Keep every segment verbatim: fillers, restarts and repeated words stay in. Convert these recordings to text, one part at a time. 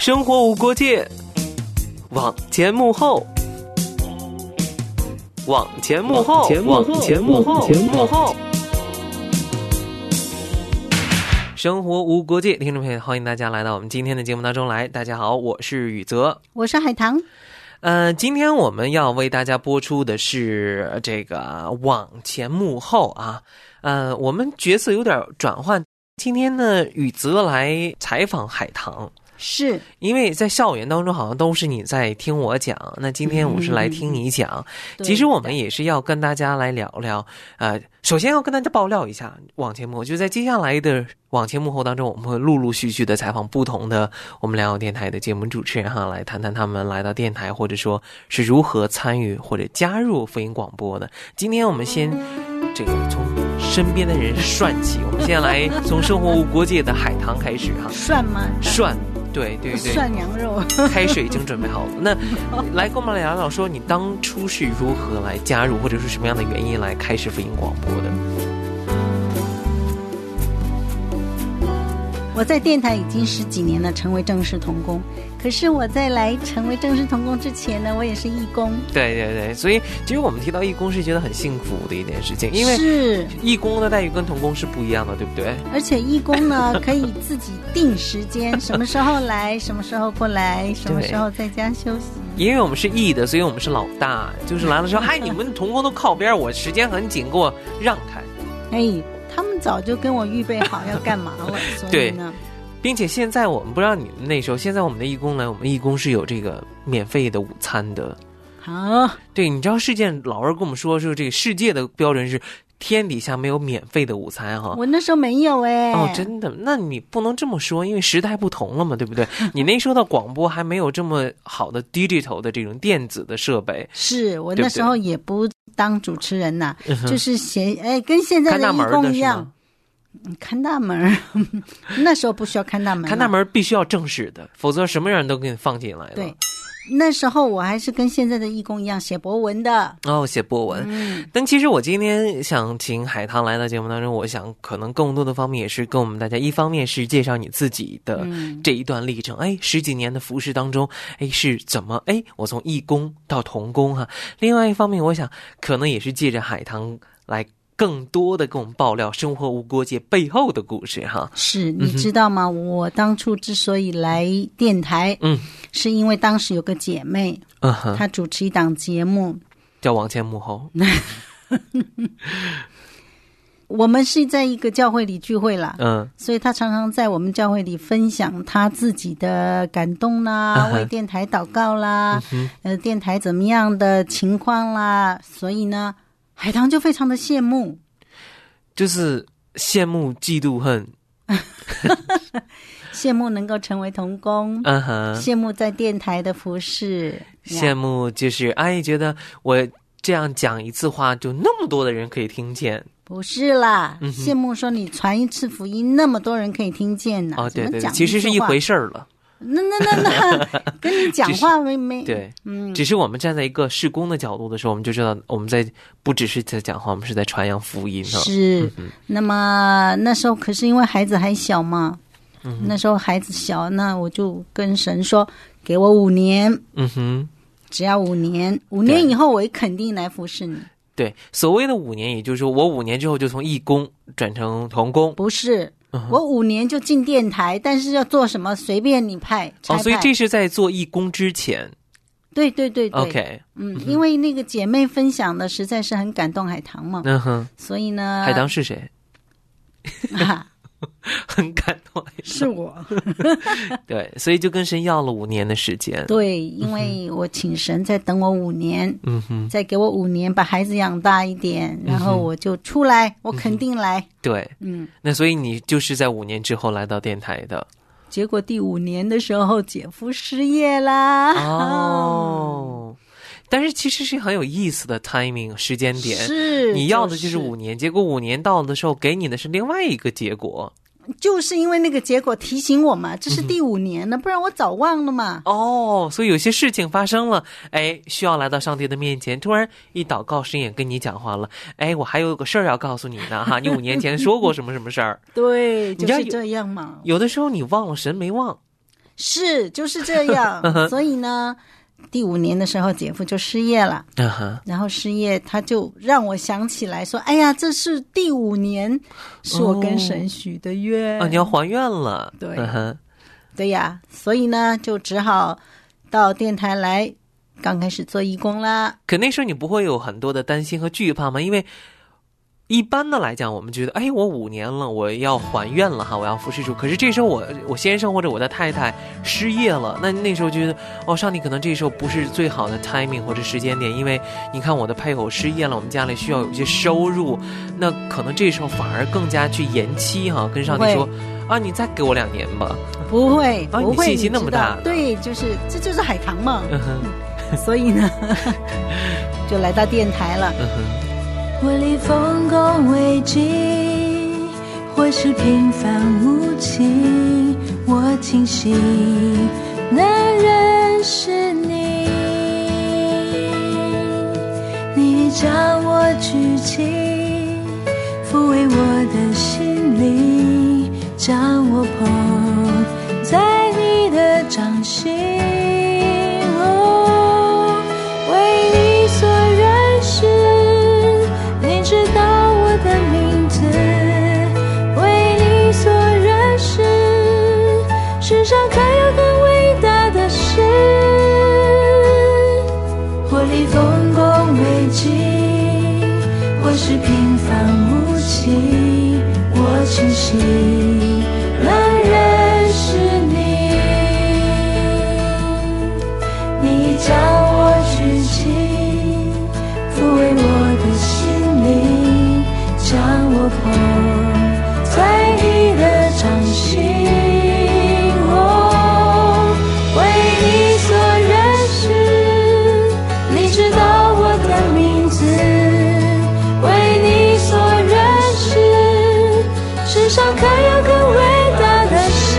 生活无国界，往前幕后，往前幕后，往前幕后，往前幕后。生活无国界，听众朋友，欢迎大家来到我们今天的节目当中来。大家好，我是宇泽， 我是海棠。 呃，今天我们要为大家播出的是这个往前幕后啊。呃，我们角色有点转换，今天呢，宇泽来采访海棠。 是因为在校园当中好像都是你在听我讲，那今天我是来听你讲、嗯、其实我们也是要跟大家来聊聊，呃，首先要跟大家爆料一下往前幕后，就在接下来的往前幕后当中，我们会陆陆续续的采访不同的我们良友电台的节目主持人哈，来谈谈他们来到电台或者说是如何参与或者加入福音广播的。今天我们先这个从身边的人涮起，我们先来从生活无国界的海棠开始哈。 涮吗？ 涮，对对对， 涮羊肉。 开水已经准备好了。那来跟我们来聊聊，说你当初是如何来加入，或者是什么样的原因来开始福音广播的？ 我在电台已经十几年了，成为正式同工。可是我在来成为正式同工之前呢，我也是义工。 对对对，所以其实我们提到义工是觉得很幸福的一件事情，因为是义工的待遇跟同工是不一样的，对不对？ 而且义工呢可以自己定时间，什么时候来，什么时候不来，什么时候在家休息。 因为我们是义的，所以我们是老大，就是来了之后，嗨，你们同工都靠边，我时间很紧，给我让开。 哎。他们早就跟我预备好要干嘛了，所以呢， 并且现在我们不知道你们那时候，现在我们的义工呢，我们义工是有这个免费的午餐的。 啊， 对，你知道世界老二跟我们说，说这个世界的标准是天底下没有免费的午餐哈。 我那时候没有哎、 欸。哦，真的？那你不能这么说，因为时代不同了嘛，对不对？你那时候的广播还没有这么好的 digital 的这种电子的设备。 是我那时候也不当主持人呐、啊，就是写哎，跟现在的义工一样。看大门，那时候不需要看大门。 看大门必须要正式的，否则什么人都给你放进来了。 对。那时候我还是跟现在的义工一样写博文的哦，写博文、嗯、但其实我今天想请海棠来到节目当中，我想可能更多的方面也是跟我们大家，一方面是介绍你自己的这一段历程、嗯、哎，十几年的服事当中，哎，是怎么哎，我从义工到同工哈。另外一方面我想可能也是借着海棠来更多的跟我们爆料生活无国界背后的故事哈。 是，你知道吗、嗯、我当初之所以来电台嗯，是因为当时有个姐妹、嗯、她主持一档节目叫往前幕后我们是在一个教会里聚会啦，嗯，所以她常常在我们教会里分享她自己的感动啦、嗯、为电台祷告啦、嗯、呃，电台怎么样的情况啦，所以呢海棠就非常的羡慕， 就是羡慕嫉妒恨羡慕能够成为同工、uh huh、羡慕在电台的服事， 羡慕就是哎，觉得我这样讲一次话就那么多的人可以听见， 不是啦、嗯、羡慕说你传一次福音那么多人可以听见呢、啊、 哦，对对对，其实是一回事儿了。 那那那那跟你讲话没没对，嗯，只是我们站在一个事工的角度的时候，我们就知道我们在不只是在讲话，我们是在传扬福音。 是、嗯、那么那时候可是因为孩子还小嘛、嗯、那时候孩子小，那我就跟神说给我五年，嗯哼，只要五年，五年以后我也肯定来服侍你。 对，所谓的五年也就是说我五年之后就从义工转成同工， 不是我五年就进电台，但是要做什么随便你派。 哦，所以这是在做义工之前。 对对对对 OK 嗯，因为那个姐妹分享的实在是很感动海棠嘛，嗯哼，所以呢， 海棠是谁？啊，很感动， 是我。 对，所以就跟神要了五年的时间。 对，因为我请神再等我五年，嗯哼，再给我五年把孩子养大一点，然后我就出来，嗯、我肯定来。 对，嗯，那所以你就是在五年之后来到电台的。 结果第五年的时候，姐夫失业啦。 哦。但是其实是很有意思的 timing 时间点， 是你要的就是五年、就是、结果五年到的时候给你的是另外一个结果， 就是因为那个结果提醒我嘛，这是第五年了、嗯、不然我早忘了嘛。 哦，所以有些事情发生了，哎，需要来到上帝的面前，突然一祷告神也跟你讲话了，哎，我还有个事儿要告诉你呢哈，你五年前说过什么什么事儿。 对，就是这样嘛。 有的时候你忘了，神没忘。 是就是这样。所以呢第五年的时候姐夫就失业了、uh-huh. 然后失业他就让我想起来说，哎呀，这是第五年是我跟神许的愿、 哦哦、你要还愿了。 对、uh-huh. 对呀，所以呢就只好到电台来刚开始做义工啦。 可那时候你不会有很多的担心和惧怕吗？因为一般的来讲我们觉得，哎，我五年了我要还愿了哈，我要服侍主。可是这时候我我先生或者我的太太失业了，那那时候觉得，哦，上帝可能这时候不是最好的 timing 或者时间点，因为你看我的配偶失业了，我们家里需要有一些收入，那可能这时候反而更加去延期哈，跟上帝说啊，你再给我两年吧。 不会啊， 不会， 你信心那么大。 对，就是这就是海棠嘛、嗯、所以呢就来到电台了。嗯哼， 我立丰功伟绩，或是平凡无奇，我庆幸能认识你。你将我举起，抚慰我的心灵，将我捧在你的掌心。哦，为你所认识，你知道我的名字，为你所认识，世上可有更伟大的事。或立丰功伟绩，或是平凡无奇，我庆幸能认识你。你将我举起，抚慰我的心灵，将我捧在你的掌心。哦，为你所认识，你知道我的名字，为你所认识，世上可有更伟大的事。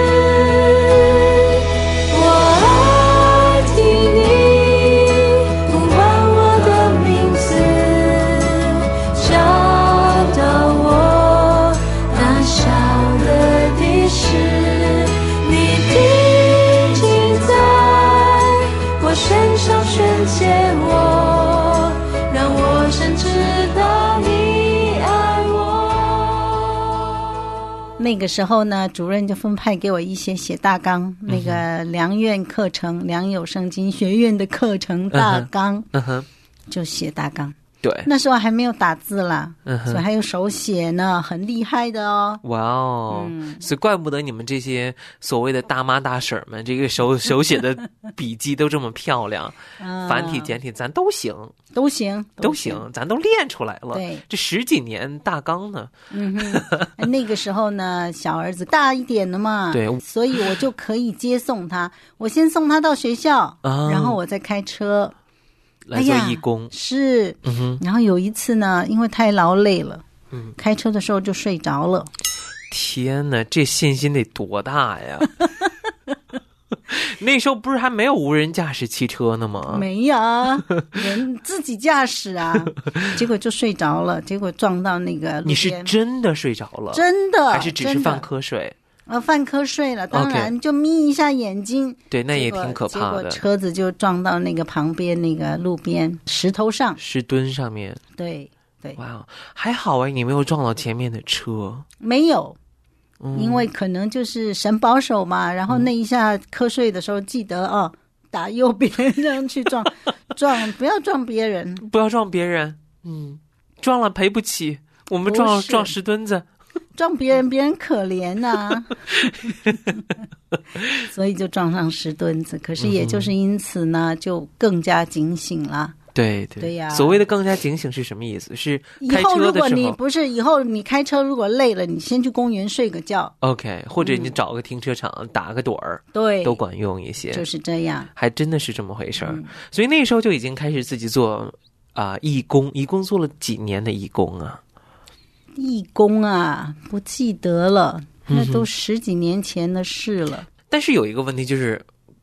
我爱听你呼唤我的名字，找到我那小的的事，你定睛在我身上宣解我，让我深知道你爱我。 那个时候呢，主任就分派给我一些写大纲、嗯、那个良院课程，良友圣经学院的课程大纲、嗯嗯、就写大纲。对，那时候还没有打字啦、嗯、所以还有手写呢，很厉害的哦。 哇哦、嗯、所以怪不得你们这些所谓的大妈大婶们这个手手写的笔记都这么漂亮、嗯、繁体简体咱都行都行都行咱都练出来了。 对， 这十几年大纲呢。 嗯哼那个时候呢小儿子大一点了嘛，对，所以我就可以接送他，我先送他到学校、啊、然后我再开车来做义工、哎、 是、嗯哼，然后有一次呢因为太劳累了、嗯、开车的时候就睡着了。 天哪，这信心得多大呀那时候不是还没有无人驾驶汽车呢吗？ 没有人自己驾驶啊结果就睡着了，结果撞到那个路边。 你是真的睡着了？ 真的， 还是只是犯瞌睡？ 呃，犯瞌睡了，当然就眯一下眼睛。 对，那也挺可怕的。 结果车子就撞到那个旁边那个路边石头上， 石墩上面。 对对， 哇，还好哎，你没有撞到前面的车。 没有，嗯、因为可能就是神保守嘛。然后那一下瞌睡的时候，记得哦，打右边这样去撞撞，不要撞别人， 不要撞别人。嗯，撞了赔不起，我们撞撞石墩子。 撞别人，别人可怜呐、啊，所以就撞上石墩子。可是也就是因此呢，就更加警醒了。 对对对呀、啊， 所谓的更加警醒是什么意思？是开车的时候， 以后如果你不是以后你开车如果累了，你先去公园睡个觉 ，OK， 或者你找个停车场、嗯、打个盹儿，对，都管用一些。 就是这样， 还真的是这么回事儿、嗯。所以那时候就已经开始自己做啊、呃、义工，义工做了几年的义工啊。 义工啊，不记得了，那都十几年前的事了。 嗯、但是有一个问题就是，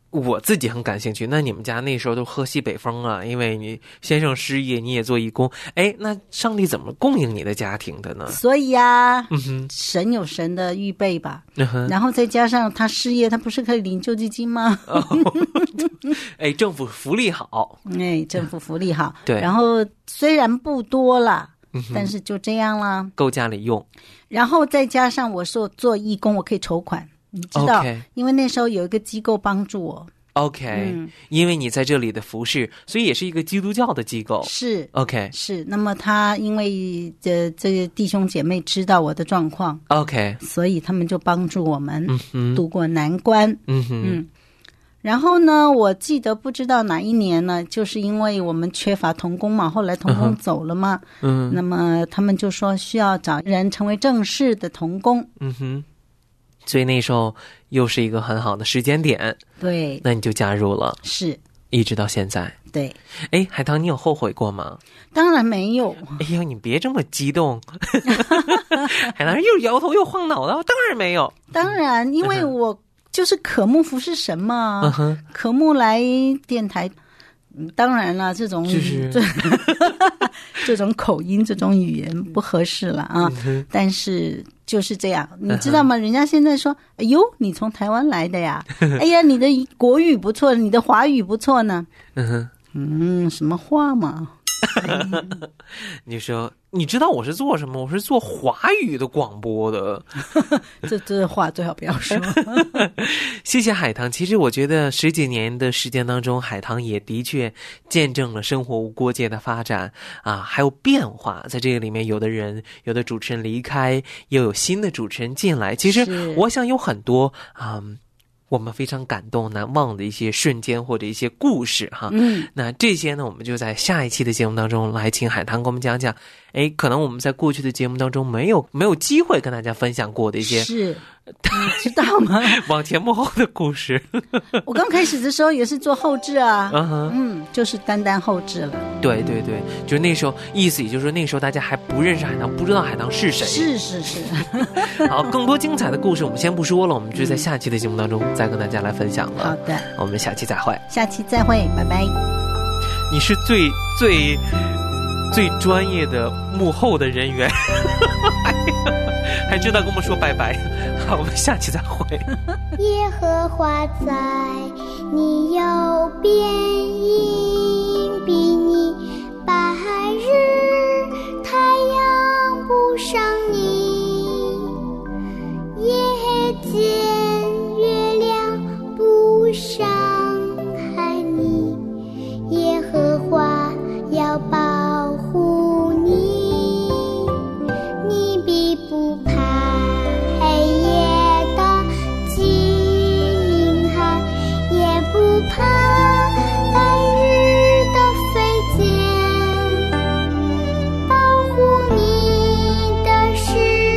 我自己很感兴趣，那你们家那时候都喝西北风啊，因为你先生失业，你也做义工，哎，那上帝怎么供应你的家庭的呢？ 所以啊， 嗯哼， 神有神的预备吧， 嗯哼， 然后再加上他失业，他不是可以领救济金吗？ 哦、哎，政府福利好， 哎，政府福利好， 对， 然后虽然不多啦，嗯、但是就这样啦， 够家里用， 然后再加上我说做义工，我可以筹款。你知道、okay. 因为那时候有一个机构帮助我 OK、嗯、因为你在这里的服事，所以也是一个基督教的机构， 是 OK 是。那么他因为这这个弟兄姐妹知道我的状况 OK， 所以他们就帮助我们度过难关。 嗯哼嗯，然后呢我记得不知道哪一年呢，就是因为我们缺乏同工嘛，后来同工走了嘛，嗯，那么他们就说需要找人成为正式的同工。 嗯哼，所以那时候又是一个很好的时间点， 对， 那你就加入了， 是， 一直到现在。 对， 哎，海棠，你有后悔过吗？ 当然没有。 哎呀，你别这么激动。海棠又摇头又晃脑的，当然没有。 当然，因为我就是渴慕服侍神嘛， 嗯、 渴慕来电台。当然了，这种、 就是、 这, 这种口音这种语言不合适了啊、嗯、但是就是这样，你知道吗、嗯、人家现在说哎呦你从台湾来的呀哎呀你的国语不错，你的华语不错呢。 嗯哼， 嗯，什么话嘛。 你说你知道我是做什么？我是做华语的广播的。 这这话最好不要说。 谢谢海棠。其实我觉得十几年的时间当中，海棠也的确见证了生活无国界的发展啊，还有变化。在这个里面，有的人有的主持人离开，又有新的主持人进来。其实我想有很多啊。嗯我们非常感动难忘的一些瞬间或者一些故事哈， 嗯， 那这些呢我们就在下一期的节目当中来请海棠跟我们讲讲，哎，可能我们在过去的节目当中没有没有机会跟大家分享过的一些， 是，你知道吗？ 往前幕后的故事。 我刚开始的时候也是做后制啊， uh-huh. 嗯，就是单单后制了。 对对对，就那时候意思也就是说那时候大家还不认识海棠，不知道海棠是谁。 是是是。 好，更多精彩的故事我们先不说了，我们就在下期的节目当中再跟大家来分享了。 好的， 我们下期再会。 下期再会，拜拜。 你是最最最专业的幕后的人员。还知道跟我们说拜拜。好，我们下期再会。 耶和华在你右边，荫庇你，白日太阳不伤你，夜间月亮不伤害你，耶和华要保护你，你必不怕黑夜的惊骇，也不怕白日的飞箭，保护你的是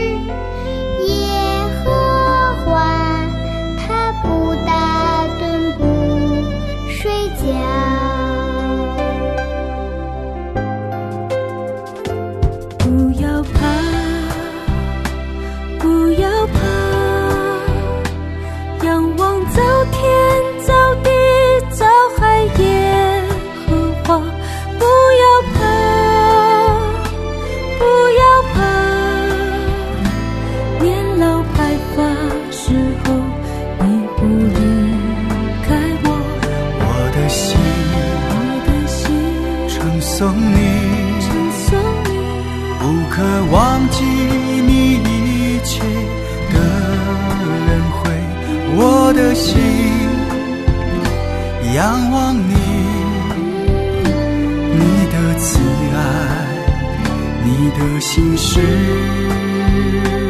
耶和华，他不打盹不睡觉。 不要怕，不要怕，仰望造天造地造海耶和华。不要怕，不要怕，年老白发时候你不离开我。 我的心， 我的心称颂你， 称颂你， 不可忘记你一切的恩惠。我的心仰望你，你的慈爱，你的心事。